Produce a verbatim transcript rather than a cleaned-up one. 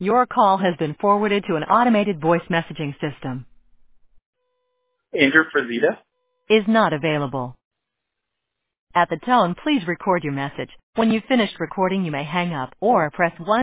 Your call has been forwarded to an automated voice messaging system. Andrew Frazita. Is not available. At the tone, please record your message. When you've finished recording, you may hang up or press one.